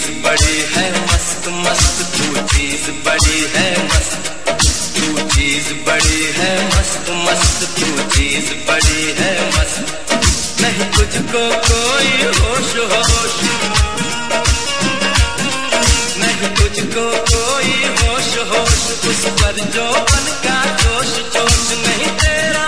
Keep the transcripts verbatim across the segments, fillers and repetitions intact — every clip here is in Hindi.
बड़ी है मस्त मस्त, तू चीज बड़ी है मस्त, तू चीज बड़ी है मस्त मस्त, तू चीज बड़ी है मस्त। नहीं तुझको कोई होश होश, नहीं तुझको कोई होश होश, उस पर जो मन का जोश जोश। नहीं तेरा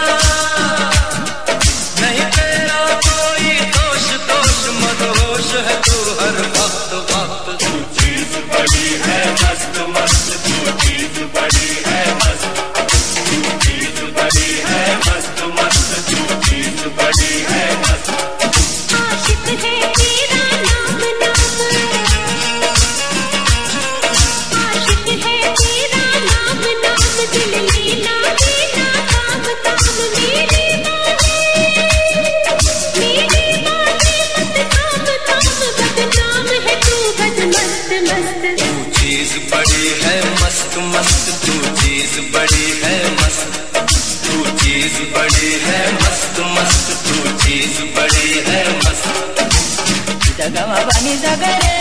नहीं तेरा कोई दोष दोष, मदहोश है तू हर वक्त वक्त। तू चीज बड़ी है मस्त मस्त, तू चीज बड़ी है मस्त, तू चीज बड़ी है मस्त मस्त, तू चीज बड़ी है मस्त। आशिक है तेरा नाम नाम, आशिक है तेरा नाम नाम, दिल लेना लेना काम काम। मेरी बातें मेरी बातें मत काम काम, बदनाम है तू बद मस्त मस्त। तू चीज बड़ी है मस्त मस्त, तू चीज बड़ी है मस्त, तू चीज बड़ी है मस्त मस्त, तू चीज बड़ी है मस्त। जगमा बनी जगरे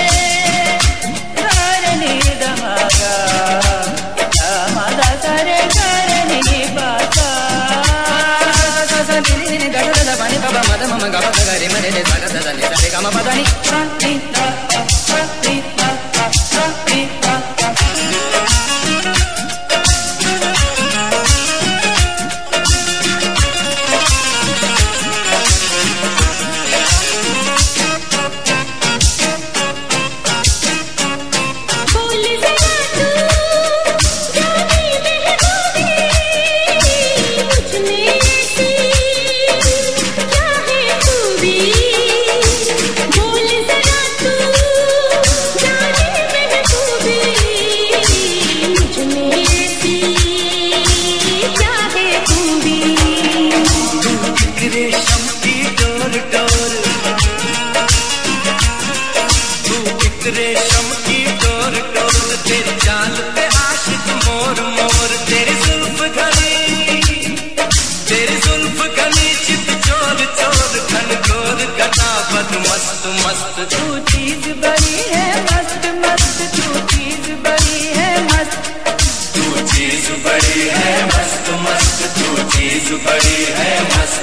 धरनी दमागा, मादा करे करनी बाका। ससनी गड़ द बनी बाबा मद मम गा गा रे मरे रे सा सा सा नि सा रे गा म पदा नि सा नि सा सा नि सा सा नि सा। बोल जरा तू जाने महबूबी, मुझ में ऐसी क्या है खूबी। बोल जरा तू जाने महबूबी, मुझ में ऐसी क्या है खूबी। तू एक रेशम की डोर डोर, तू एक रेशम की डोर डोर, तेरी चाल पे आशिक मोर मोर। तेरी जुल्फ घनी तेरी जुल्फ घनी, चित चोर चोर, घन घोर घटा बद मस्त मस्त। तू चीज बड़ी है मस्त मस्त, तू चीज बड़ी है मस्त, तू चीज बड़ी है मस्त मस्त, तू चीज बड़ी है मस्त।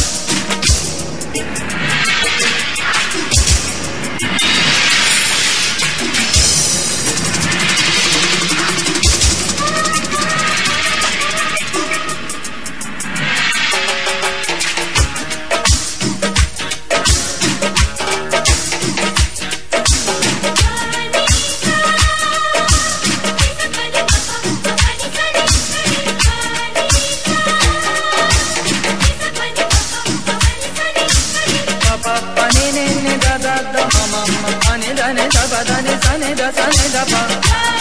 पानी ने ने दा दा दा मम पानी दा ने दा बा दा ने सा ने दा सा ने दा पा।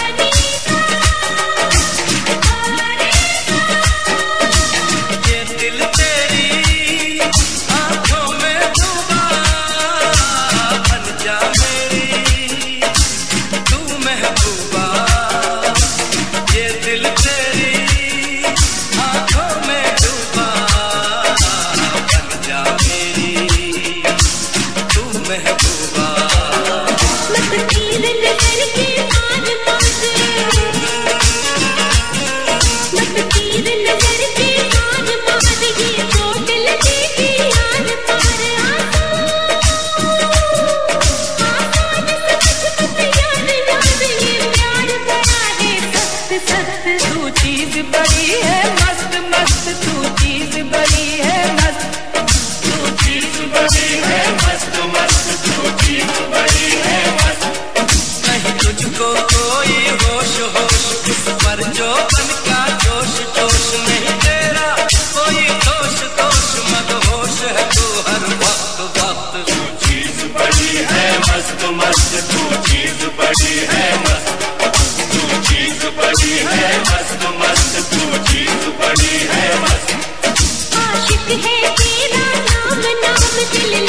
ये दिल तेरी आंखों में डूबा, बन जा मेरी तू महबूबा। ये दिल तेरी आंखों में डूबा, बन जा मेरी तू महबूबा। मत तीर नजर के मान मान, मत तीर नजर के मान मान, ये चोट लगेगी आन पार। आसान समझ मत यार यार, ये प्यार बड़ा है सख्त सख्त। तू चीज बड़ी है मस्त मस्त, तू चीज बड़ी है मस्त, तू चीज बड़ी है मस्त मस्त, तू चीज बड़ी है मस्त। नहीं तुझको कोई होश होश, उस पर जो मन का जोश जोश। नहीं तेरा कोई दोष दोष, मदहोश है तू हर वक्त वक्त। तू चीज बड़ी है मस्त मस्त, तू चीज बड़ी है मस्त, तू चीज बड़ी है मस्त मस्त, तू चीज बड़ी है मस्त। आशिक है तेरा नाम नाम, दिल